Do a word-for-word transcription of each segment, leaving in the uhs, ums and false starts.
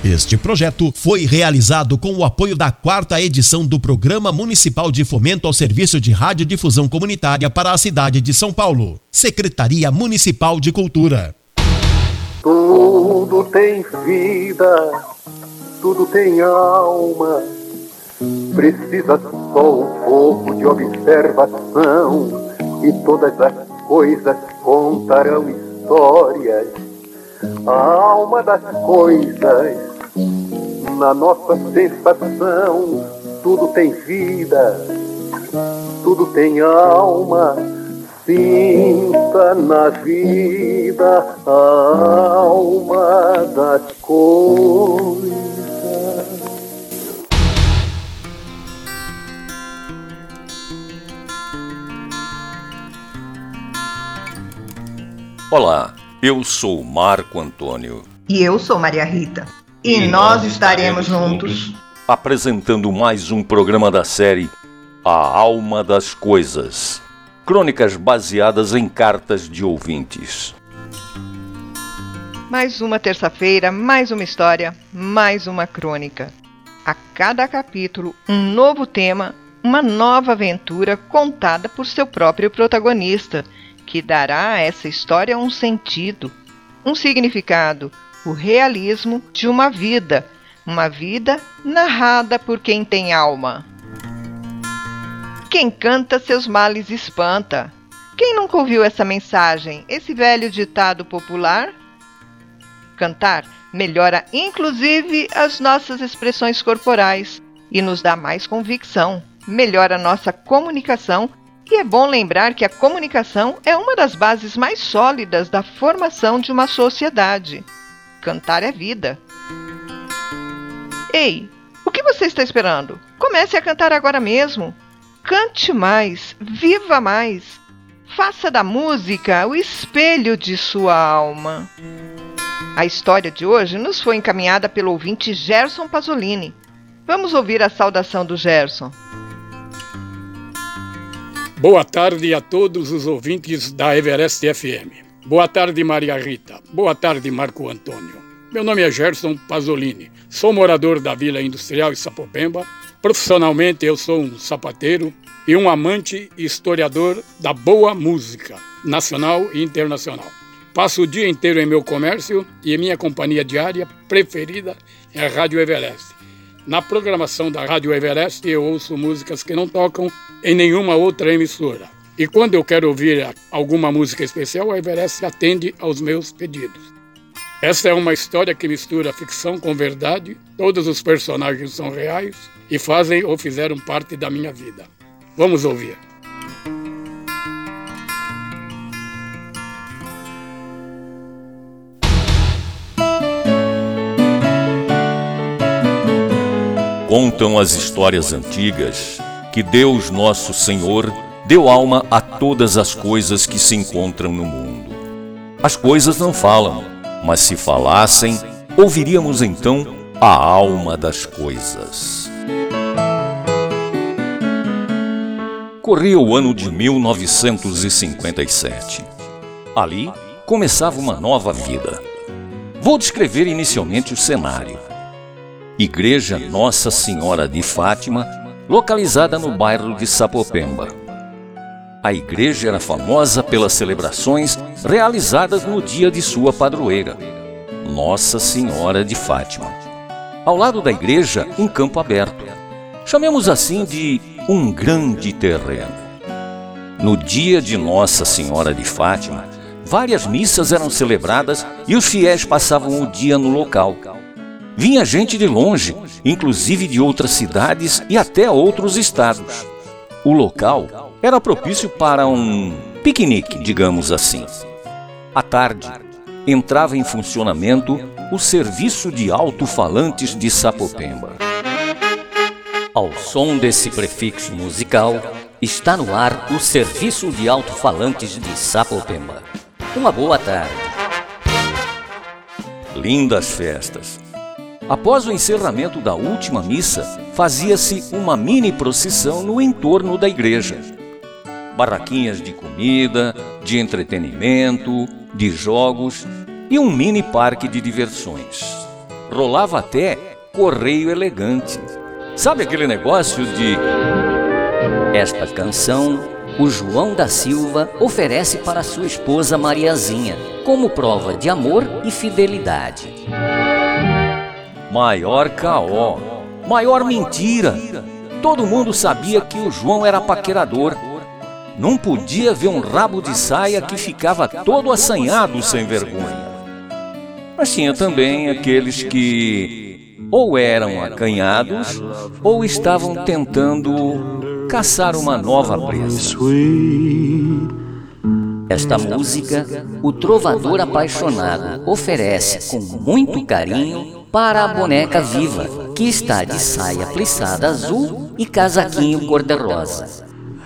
Este projeto foi realizado com o apoio da quarta edição do Programa Municipal de Fomento ao Serviço de Radiodifusão Comunitária para a cidade de São Paulo. Secretaria Municipal de Cultura. Tudo tem vida, tudo tem alma. Precisa só um pouco de observação e todas as coisas contarão histórias. A alma das coisas, na nossa sensação, tudo tem vida, tudo tem alma. Sinta na vida a alma das coisas. Olá, eu sou Marco Antônio. E eu sou Maria Rita. E, e nós estaremos juntos apresentando mais um programa da série A Alma das Coisas. Crônicas baseadas em cartas de ouvintes. Mais uma terça-feira, mais uma história, mais uma crônica. A cada capítulo, um novo tema, uma nova aventura contada por seu próprio protagonista, que dará a essa história um sentido, um significado, o realismo de uma vida, uma vida narrada por quem tem alma. Quem canta seus males espanta. Quem nunca ouviu essa mensagem, esse velho ditado popular? Cantar melhora inclusive as nossas expressões corporais e nos dá mais convicção, melhora a nossa comunicação. E é bom lembrar que a comunicação é uma das bases mais sólidas da formação de uma sociedade. Cantar é vida. Ei, o que você está esperando? Comece a cantar agora mesmo. Cante mais, viva mais. Faça da música o espelho de sua alma. A história de hoje nos foi encaminhada pelo ouvinte Gerson Pasolini. Vamos ouvir a saudação do Gerson. Boa tarde a todos os ouvintes da Everest F M. Boa tarde, Maria Rita. Boa tarde, Marco Antônio. Meu nome é Gerson Pasolini. Sou morador da Vila Industrial em Sapopemba. Profissionalmente, eu sou um sapateiro e um amante e historiador da boa música, nacional e internacional. Passo o dia inteiro em meu comércio e minha companhia diária preferida é a Rádio Everest. Na programação da Rádio Everest, eu ouço músicas que não tocam em nenhuma outra emissora. E quando eu quero ouvir alguma música especial, a Everest atende aos meus pedidos. Essa é uma história que mistura ficção com verdade. Todos os personagens são reais e fazem ou fizeram parte da minha vida. Vamos ouvir. Contam as histórias antigas que Deus Nosso Senhor deu alma a todas as coisas que se encontram no mundo. As coisas não falam, mas se falassem, ouviríamos então a alma das coisas. Corria o ano de mil novecentos e cinquenta e sete. Ali começava uma nova vida. Vou descrever inicialmente o cenário. Igreja Nossa Senhora de Fátima, localizada no bairro de Sapopemba. A igreja era famosa pelas celebrações realizadas no dia de sua padroeira, Nossa Senhora de Fátima. Ao lado da igreja, um campo aberto. Chamemos assim de um grande terreno. No dia de Nossa Senhora de Fátima, várias missas eram celebradas e os fiéis passavam o dia no local. Vinha gente de longe, inclusive de outras cidades e até outros estados. O local era propício para um piquenique, digamos assim. À tarde, entrava em funcionamento o serviço de alto-falantes de Sapopemba. Ao som desse prefixo musical, está no ar o serviço de alto-falantes de Sapopemba. Uma boa tarde. Lindas festas. Após o encerramento da última missa, fazia-se uma mini procissão no entorno da igreja. Barraquinhas de comida, de entretenimento, de jogos e um mini parque de diversões. rolava até correio elegante. Sabe aquele negócio de... Esta canção, o João da Silva oferece para sua esposa Mariazinha, como prova de amor e fidelidade. Maior caó, maior mentira. Todo mundo sabia que o João era paquerador. Não podia ver um rabo de saia que ficava todo assanhado sem vergonha. Mas tinha também aqueles que ou eram acanhados ou estavam tentando caçar uma nova presa. Esta música, o trovador apaixonado oferece com muito carinho para a boneca viva, que está de saia plissada azul e casaquinho cor-de-rosa.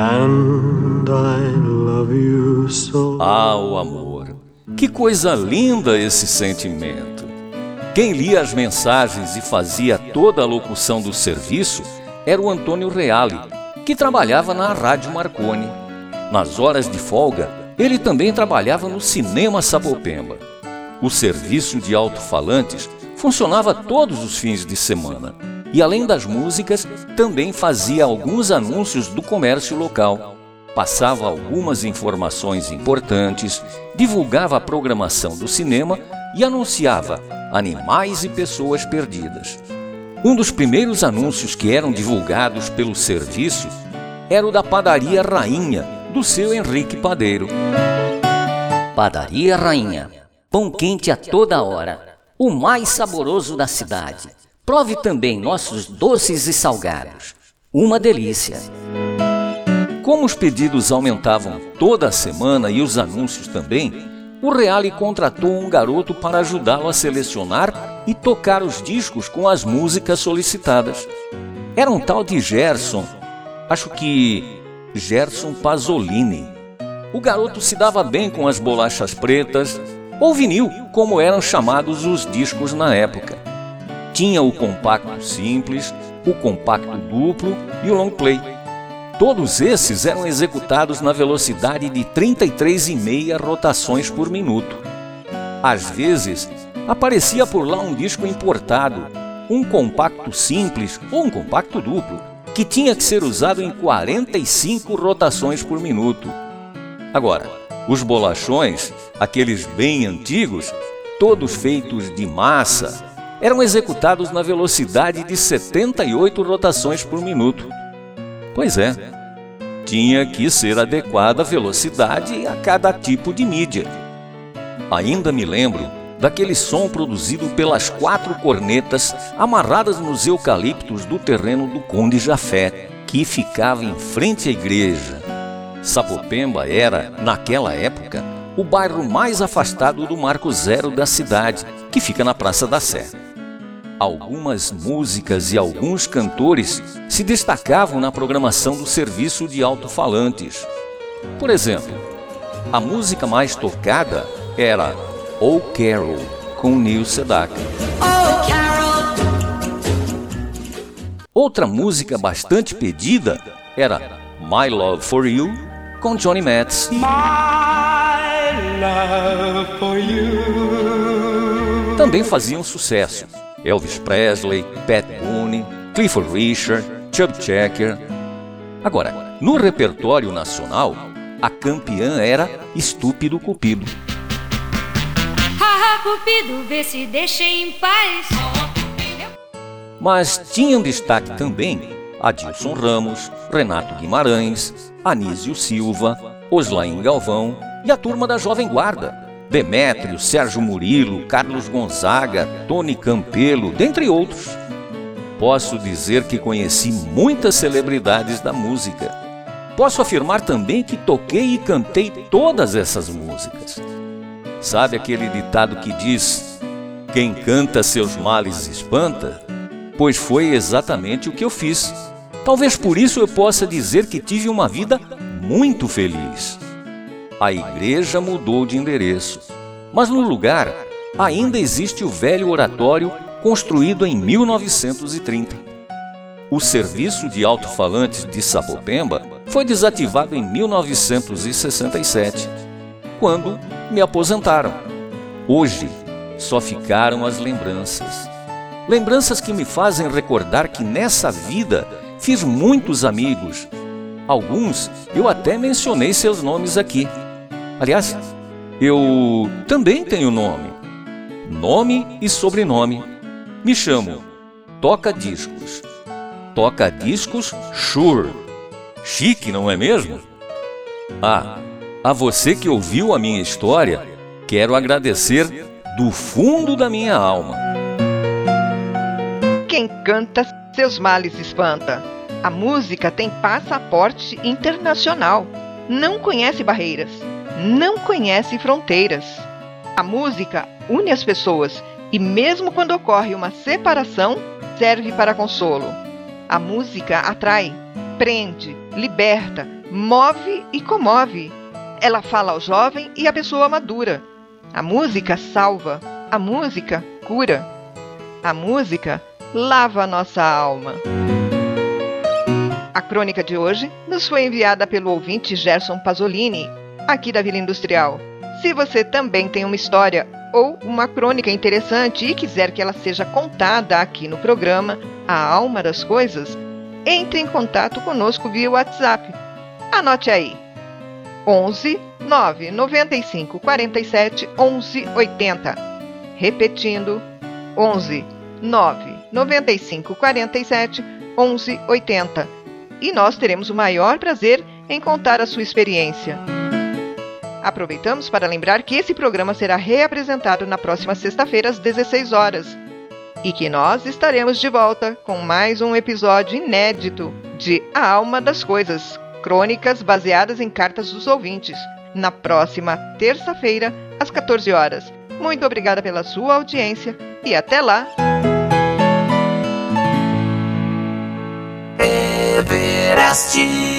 Ah, o amor! Que coisa linda esse sentimento! Quem lia as mensagens e fazia toda a locução do serviço era o Antônio Reale, que trabalhava na Rádio Marconi. Nas horas de folga, ele também trabalhava no Cinema Sapopemba. O serviço de alto-falantes funcionava todos os fins de semana e, além das músicas, também fazia alguns anúncios do comércio local. Passava algumas informações importantes, divulgava a programação do cinema e anunciava animais e pessoas perdidas. Um dos primeiros anúncios que eram divulgados pelo serviço era o da Padaria Rainha, do seu Henrique Padeiro. Padaria Rainha, pão quente a toda hora, o mais saboroso da cidade. Prove também nossos doces e salgados. Uma delícia. Como os pedidos aumentavam toda a semana e os anúncios também, o Reale contratou um garoto para ajudá-lo a selecionar e tocar os discos com as músicas solicitadas. Era um tal de Gerson, acho que Gerson Pasolini. O garoto se dava bem com as bolachas pretas, ou vinil, como eram chamados os discos na época. Tinha o compacto simples, o compacto duplo e o long play. Todos esses eram executados na velocidade de trinta e três vírgula cinco rotações por minuto. Às vezes, aparecia por lá um disco importado, um compacto simples ou um compacto duplo, que tinha que ser usado em quarenta e cinco rotações por minuto. Agora, os bolachões, aqueles bem antigos, todos feitos de massa, eram executados na velocidade de setenta e oito rotações por minuto. Pois é, tinha que ser adequada a velocidade a cada tipo de mídia. Ainda me lembro daquele som produzido pelas quatro cornetas amarradas nos eucaliptos do terreno do Conde Jafé, que ficava em frente à igreja. Sapopemba era, naquela época, o bairro mais afastado do Marco Zero da cidade, que fica na Praça da Sé. Algumas músicas e alguns cantores se destacavam na programação do serviço de alto-falantes. Por exemplo, a música mais tocada era Oh Carol, com Neil Sedaka. Oh, Carol. Outra música bastante pedida era My Love for You, com Johnny Metz. My love for you. Também faziam sucesso Elvis Presley, Pat Boone, Clifford Richard, Chubby Checker. Agora, no repertório nacional, a campeã era Estúpido Cupido. Ah, Cupido, vê se deixa em paz. Mas tinham destaque também Adilson Ramos, Renato Guimarães, Anísio Silva, Oslain Galvão e a turma da Jovem Guarda. Demétrio, Sérgio Murilo, Carlos Gonzaga, Tony Campelo, dentre outros. Posso dizer que conheci muitas celebridades da música. Posso afirmar também que toquei e cantei todas essas músicas. Sabe aquele ditado que diz: quem canta seus males espanta? Pois foi exatamente o que eu fiz. Talvez por isso eu possa dizer que tive uma vida muito feliz. A igreja mudou de endereço, mas no lugar ainda existe o velho oratório construído em mil novecentos e trinta. O serviço de alto-falantes de Sapopemba foi desativado em mil novecentos e sessenta e sete, quando me aposentaram. Hoje só ficaram as lembranças. Lembranças que me fazem recordar que nessa vida fiz muitos amigos. Alguns eu até mencionei seus nomes aqui. Aliás, eu também tenho nome. Nome e sobrenome. Me chamo Toca Discos. Toca Discos Shure. Chique, não é mesmo? Ah, a você que ouviu a minha história, quero agradecer do fundo da minha alma. Quem canta, seus males espanta. A música tem passaporte internacional. Não conhece barreiras, não conhece fronteiras. A música une as pessoas e mesmo quando ocorre uma separação, serve para consolo. A música atrai, prende, liberta, move e comove. Ela fala ao jovem e à pessoa madura. A música salva, a música cura. A música lava a nossa alma. A crônica de hoje nos foi enviada pelo ouvinte Gerson Pasolini, aqui da Vila Industrial. Se você também tem uma história ou uma crônica interessante e quiser que ela seja contada aqui no programa A Alma das Coisas, entre em contato conosco via WhatsApp. Anote aí: onze nove noventa e cinco quarenta e sete onze oitenta. Repetindo: onze nove noventa e cinco quarenta e sete onze oitenta. E nós teremos o maior prazer em contar a sua experiência. Aproveitamos para lembrar que esse programa será reapresentado na próxima sexta-feira às dezesseis horas e que nós estaremos de volta com mais um episódio inédito de A Alma das Coisas, crônicas baseadas em cartas dos ouvintes, na próxima terça-feira às quatorze horas. Muito obrigada pela sua audiência e até lá! Everest.